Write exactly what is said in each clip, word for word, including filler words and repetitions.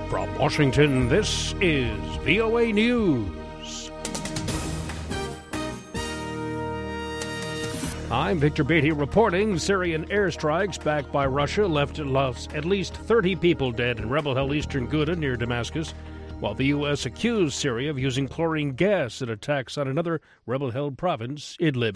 From Washington, this is V O A News. I'm Victor Beatty reporting. Syrian airstrikes backed by Russia left at least thirty people dead in rebel-held eastern Ghouta near Damascus, while the U S accused Syria of using chlorine gas in attacks on another rebel-held province, Idlib.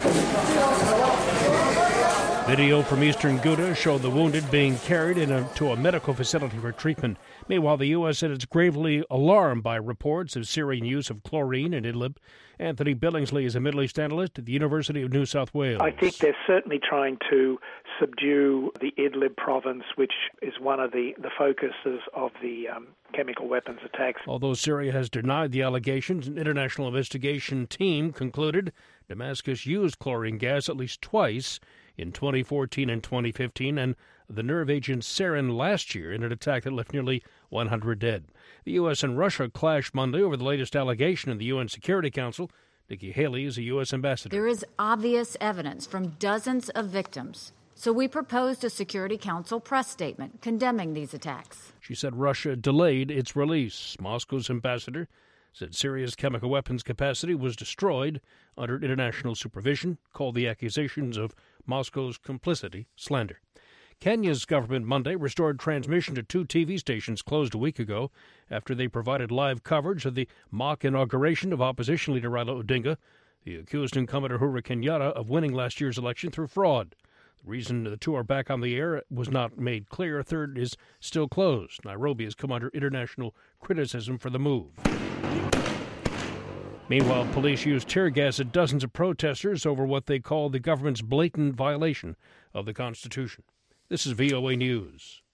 Video from eastern Ghouta showed the wounded being carried in a, to a medical facility for treatment. Meanwhile, the U S said it's gravely alarmed by reports of Syrian use of chlorine in Idlib. Anthony Billingsley is a Middle East analyst at the University of New South Wales. I think they're certainly trying to subdue the Idlib province, which is one of the, the focuses of the um, chemical weapons attacks. Although Syria has denied the allegations, an international investigation team concluded Damascus used chlorine gas at least twice in twenty fourteen and twenty fifteen, and the nerve agent sarin last year in an attack that left nearly one hundred dead. The U S and Russia clashed Monday over the latest allegation in the U N Security Council. Nikki Haley is a U S ambassador. There is obvious evidence from dozens of victims, so we proposed a Security Council press statement condemning these attacks. She said Russia delayed its release. Moscow's ambassador said Syria's chemical weapons capacity was destroyed under international supervision, called the accusations of Moscow's complicity slander. Kenya's government Monday restored transmission to two T V stations closed a week ago after they provided live coverage of the mock inauguration of opposition leader Raila Odinga. He accused incumbent Uhuru Kenyatta of winning last year's election through fraud. The reason the two are back on the air was not made clear. A third is still closed. Nairobi has come under international criticism for the move. Meanwhile, police used tear gas at dozens of protesters over what they call the government's blatant violation of the Constitution. This is V O A News.